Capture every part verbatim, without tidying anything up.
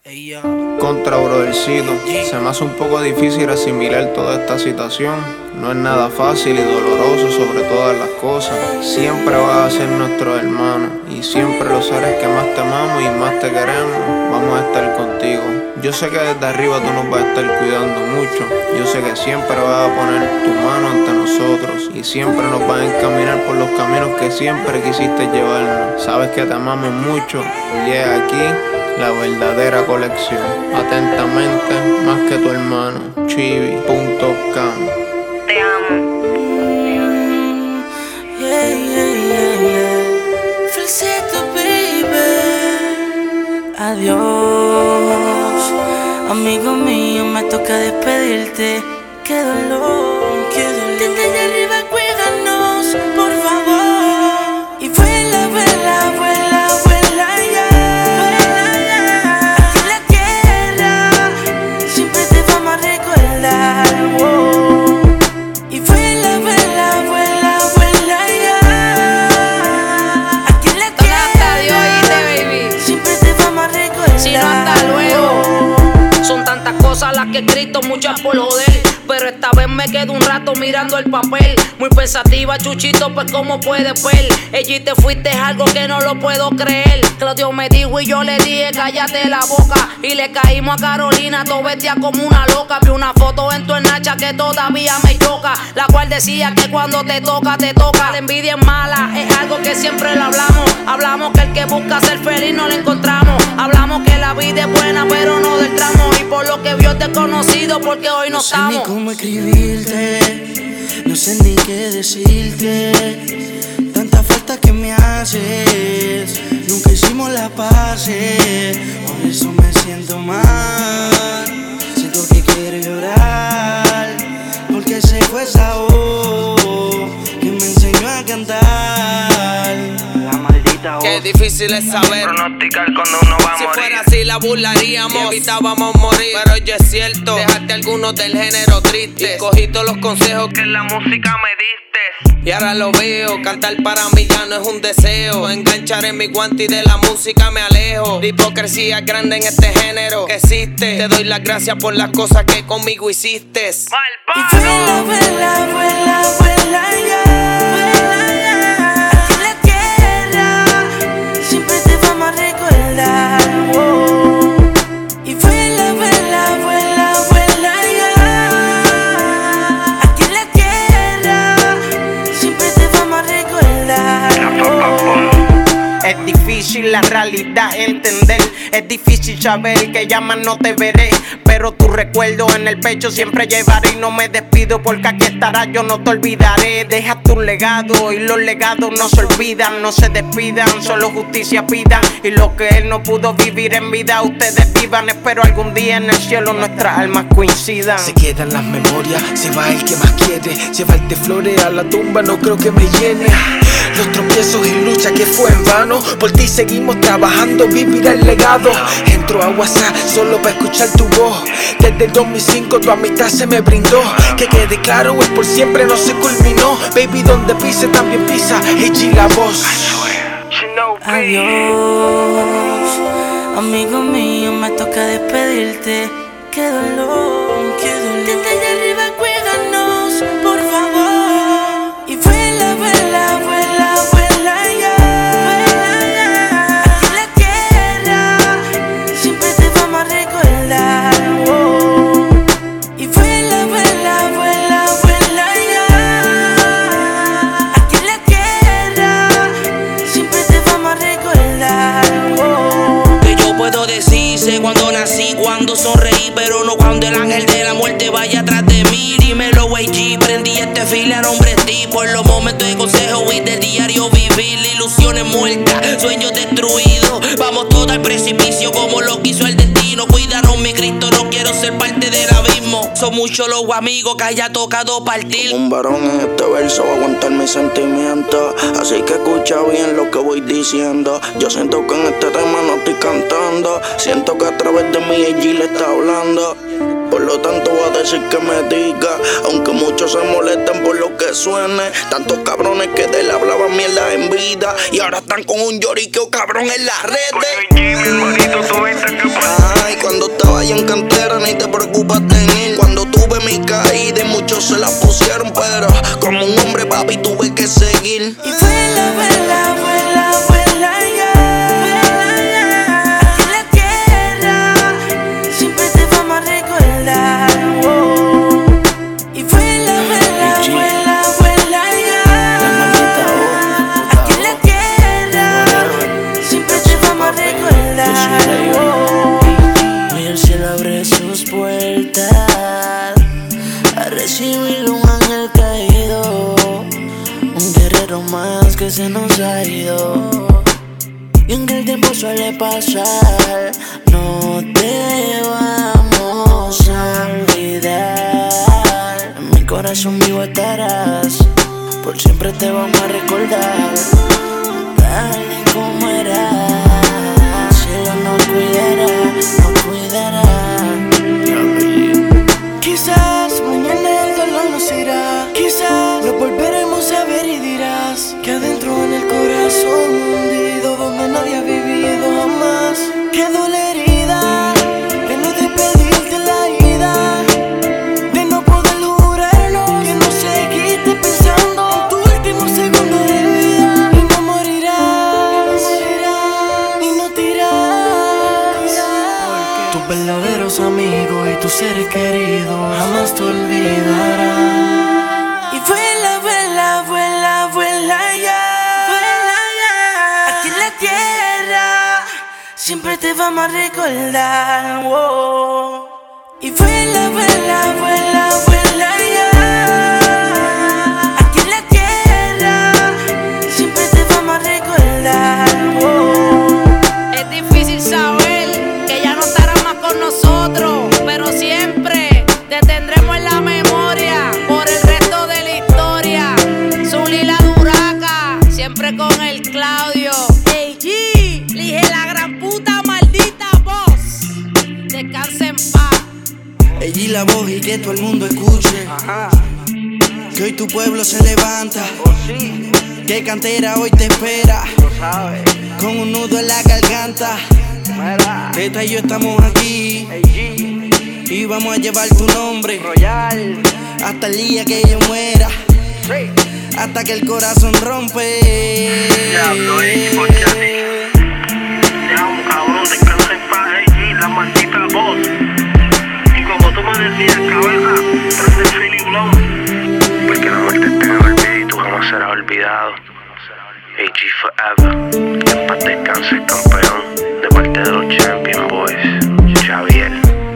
Ella. Contra brothercito, se me hace un poco difícil asimilar toda esta situación. No es nada fácil y doloroso sobre todas las cosas. Siempre vas a ser nuestro hermano y siempre los seres que más te amamos y más te queremos vamos a estar contigo. Yo sé que desde arriba tú nos vas a estar cuidando mucho. Yo sé que siempre vas a poner tu mano ante nosotros y siempre nos vas a encaminar por los caminos que siempre quisiste llevarnos. Sabes que te amamos mucho y es aquí la verdadera colección. Atentamente, más que tu hermano, chibi punto com. Te amo. Yeah, yeah, yeah, yeah. Felicito, baby. Adiós, amigo mío, me toca despedirte. Qué dolor, qué dolor. Desde allá arriba, cuídanos, por favor. Y vuela, vuela, vuela, vuela ya. Aquí en la tierra siempre te vamos a recordar. Oh. Y vuela, vuela, vuela, vuela ya. Aquí en la Hasta Dios, oíste, baby. tierra siempre te vamos a recordar. Si no, hasta luego. Son tantas cosas las que he escrito, muchas por joder. Pero esta vez me quedo un rato mirando el papel. Muy pensativa, Chuchito, pues como puedes ver. Ella y te fuiste es algo que no lo puedo creer. Claudio me dijo y yo le dije cállate la boca. Y le caímos a Carolina, todo vestía como una loca. Vi una foto en tu enhacha que todavía me choca, la cual decía que cuando te toca, te toca. La envidia es mala, es algo que siempre lo hablamos. Hablamos que el que busca ser feliz no lo encontramos. Hablamos que la vida es buena pero no del tramo. Y por lo que vio te he conocido porque hoy no, No sé estamos. ni cómo escribirte, no sé ni qué decirte. Tanta falta que me haces, nunca hicimos las paces. Por eso me siento mal, siento que quiero llorar. Porque se fue esa voz que me enseñó a cantar. La maldita voz. Qué difícil es saber pronosticar cuando uno va a si morir. fuera así la burlaríamos y evitábamos morir. Pero ya es cierto, dejaste algunos del género triste y cogí todos los consejos Que que en la música me diste. y ahora lo veo. Cantar para mí ya no es un deseo. Enganchar en mi guante y de la música me alejo. La hipocresía es grande en este género que existe. Te doy las gracias por las cosas que conmigo hiciste. Mal Y vuela, vuela, vuela, vuela ya. Aquí en la tierra siempre te vamos a recordar. Oh. Y vuela, vuela, vuela, vuela ya. Aquí en la tierra siempre te vamos a recordar. Oh. Es difícil la realidad entender. Es difícil saber que ya más no te veré. Pero tu recuerdo en el pecho siempre llevaré. Y no me despido porque aquí estarás, yo no te olvidaré. Deja tu legado y los legados no se olvidan. No se despidan, solo justicia pidan. Y lo que él no pudo vivir en vida, ustedes vivan. Espero algún día en el cielo nuestras almas coincidan. Se quedan las memorias, se va el que más quiere. Llevarte flores a la tumba no creo que me llene. Los tropiezos y lucha que fue en vano. Por ti seguimos trabajando, vivir el legado. Entro a WhatsApp solo para escuchar tu voz. Desde el dos mil cinco tu amistad se me brindó. Que quede claro, es por siempre, no se culminó. Baby, donde pise también pisa Eiji la voz. Adiós, amigo mío, me toca despedirte. Qué dolor, qué dolor. Desde allá arriba, cuídanos, por favor. Y vuela, vuela, vuela, vuela ya. Aquí en la tierra siempre te vamos a recordar. Oh. Y vuela, vuela, vuela, vuela ya. Aquí en la tierra siempre te vamos a recordar. Oh. Que yo puedo decir, sé cuando nací, cuando sonreí, pero no cuando el ángel de la muerte vaya atrás de mí. Dímelo, güey G, prendí este file a nombre de ti. Por los momentos de consejo y de diario vivir. Ilusiones muertas, sueños destruidos. Vamos todos al precipicio como lo quiso el destino. Cuídanos, mi Cristo, no quiero ser parte del abismo. Son muchos los amigos que haya tocado partir. Un varón en este verso va a aguantar mis sentimientos. Así que escucha bien lo que voy diciendo. Yo siento que en este tema no estoy cantando. Siento que a través de mí Eiji le está hablando. Por lo tanto voy a decir que me diga, aunque muchos se molesten por lo que suene. Tantos cabrones que de él hablaban mierda en vida y ahora están con un lloriqueo cabrón en las redes. Ay, cuando estaba ahí en cantera ni te preocupaste en ir. Cuando tuve mi caída y muchos se la pusieron, pero como un hombre papi tuve que seguir. Y vuela, vuela, vuela, vuela ya. Aquí en la tierra siempre te vamos a recordar. Oh. Y vuela, vuela, vuela, vuela ya. Aquí en la tierra siempre te vamos a recordar. Oh. Hoy el cielo abre sus puertas a recibir un ángel caído, un guerrero más que se nos ha ido. Y aunque el tiempo suele pasar, no te vamos a olvidar. En mi corazón vivo estarás, por siempre te vamos a recordar, tal y como eras. Cielo nos cuidará, nos cuidará. Quizás mañana el dolor nos irá, quizás lo volveremos a ver y dirás que adentro en el corazón hundido donde nadie ha vivido jamás quedó la herida de no despedirte la ida, de no poder jurarnos que no seguiste pensando en tu último segundo de vida y no morirás, y no te irás. Tus verdaderos amigos y tus seres queridos jamás te olvidarán. Y vuela, vuela, vuela, vuela ya. Vuela ya. Aquí en la tierra siempre te vamos a recordar. Oh. Y vuela, vuela, vuela, vuela ya. Aquí en la tierra siempre te vamos a recordar. Oh. Es difícil saber que ya no estará más con nosotros, pero siempre te tendremos en la memoria por el resto de la historia. Zully la Duraca, siempre con el Claudio. Ey G, elige la gran puta maldita voz. Descansa en paz. Allí la voz y que todo el mundo escuche. Ajá. Que hoy tu pueblo se levanta. Oh, sí. Que cantera hoy te espera. Lo sabes. Con un nudo en la garganta. Teta y yo estamos aquí. Hey, y vamos a llevar tu nombre Royal hasta el día que yo muera. Sí. Hasta que el corazón rompe. Diablo, ey, ¿por qué así? Diablo, cabrón, descansa en paz, ey, la maldita voz. Y como tú me decías, cabeza, prende el feeling blow. Porque la muerte está en el olvido y tú jamás serás olvidado. A G forever. Que en paz descanse, campeón. De parte de los Champion Boys. Xavier,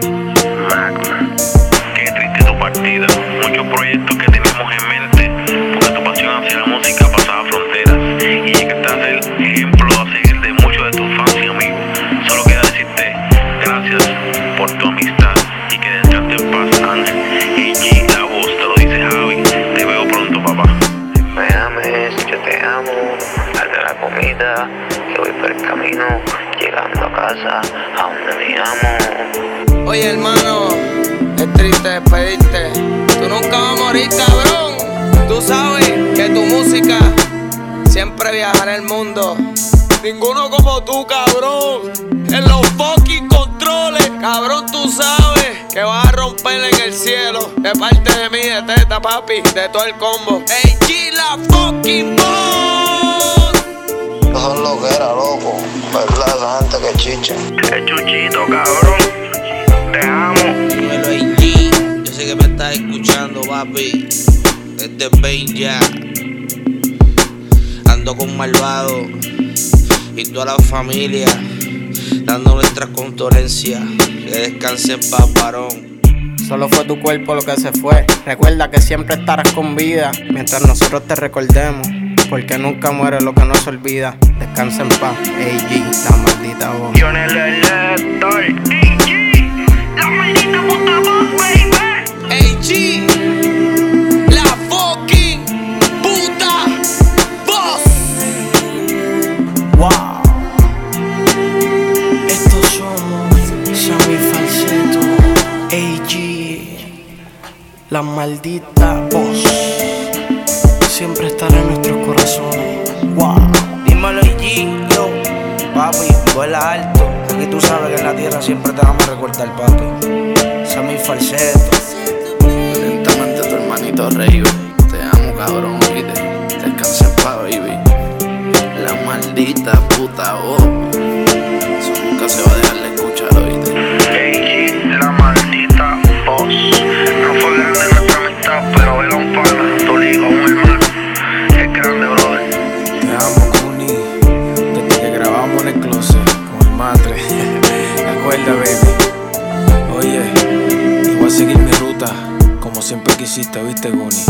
Magna. Qué triste tu partida. Muchos proyectos que teníamos en mente, porque tu pasión hacia la música pasaba fronteras. Y llegaste a ser ejemplo a seguir de muchos de tus fans y amigos. Solo queda decirte gracias por tu amistad y que descanse en paz, Ángel. A G, la voz, te lo dice Javi. Te veo pronto, papá. Me ames, yo te amo. Al de la comida, que voy por el camino, llegando a casa, a donde me amo. Oye, hermano, es triste despedirte. Tú nunca vas a morir, cabrón. Tú sabes que tu música siempre viajará el mundo. Ninguno como tú, cabrón. En los fucking controles, cabrón, tú sabes que vas a romper en el cielo. De parte de mí, de Teta, papi, de todo el combo. Hey, G, la fucking voz. Eso es lo que era, loco. ¿Verdad? Esa gente que chicha. Es Chuchito, cabrón. Te amo. Dímelo, A G. Yo sé que me estás escuchando, papi. Desde Bain ya. Ando con Malvado y toda la familia, dando nuestras condolencias. Que descanse en paz, varón. Solo fue tu cuerpo lo que se fue. Recuerda que siempre estarás con vida mientras nosotros te recordemos, porque nunca muere lo que no se olvida. Descansa en paz, A G, la maldita voz. Yo en el elector, A G, la maldita puta voz, baby. A G, la fucking puta voz. Wow. Estos somos Xavi Falsetto. A G, la maldita voz, siempre estará en nuestros corazones. Wow. Dímelo, A G, yo, papi, vuela alto. Aquí tú sabes que en la tierra siempre te vamos a recordar, papi. Ese es mi falseto. Atentamente tu hermanito Rey. Te amo, cabrón, oíste. Descansa en paz, baby. La maldita puta voz. Eso nunca se va a dejar de escuchar, oíste. Ey, la maldita voz. No fue grande nuestra amistad, pero era un pana. Tu liga, un hermano. Es grande, brother. Te amo, Kuni. Desde que grabamos en el closet con el matre. ¿Te acuerdas, baby? Oye, igual a seguir mi ruta como siempre quisiste, ¿viste, Kuni?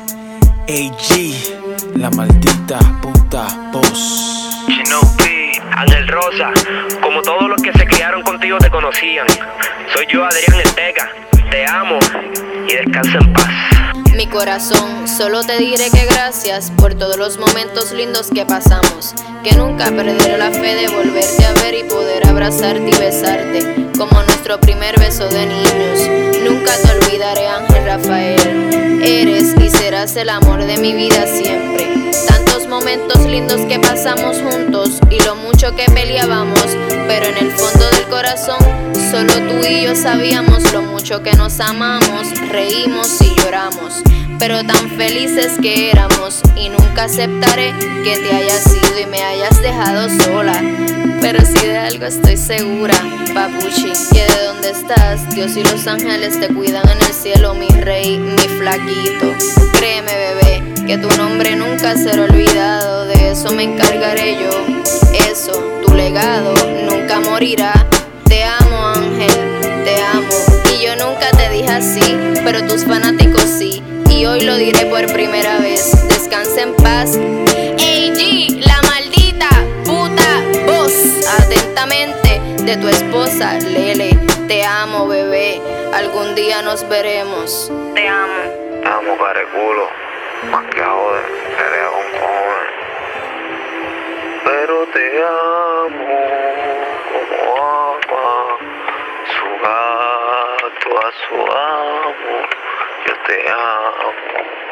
A G, la maldita puta voz. Chino P, Ángel Rosa, como todos los que se criaron contigo te conocían. Soy yo, Adrián Ortega, te amo y descansa en paz. Mi corazón, solo te diré que gracias por todos los momentos lindos que pasamos. Que nunca perderé la fe de volverte a ver y poder abrazarte y besarte como nuestro primer beso de niños. Nunca te olvidaré, Ángel Rafael. Eres y serás el amor de mi vida siempre. Tantos momentos lindos que pasamos juntos y lo mucho que peleábamos, pero en el fondo del corazón solo tú y yo sabíamos lo mucho que nos amamos, reímos y lloramos, pero tan felices que éramos. Y nunca aceptaré que te hayas ido y me hayas dejado sola. Pero si de algo estoy segura, papuchi, que de donde estás, Dios y los ángeles te cuidan en el cielo, mi rey, mi flaquito. Créeme, bebé, que tu nombre nunca será olvidado. De eso me encargaré yo. Eso, tu legado, nunca morirá. Te amo, Ángel, te amo. Y yo nunca te dije así, pero tus fanáticos sí. Y hoy lo diré por primera vez. Descansa en paz. A G, la maldita puta voz. Atentamente, de tu esposa, Lele. Te amo, bebé. Algún día nos veremos. Te amo. Te amo, careculo. Más que ahora, pelea con cojones. Pero te amo como ama su gato a su amo. Yo te amo.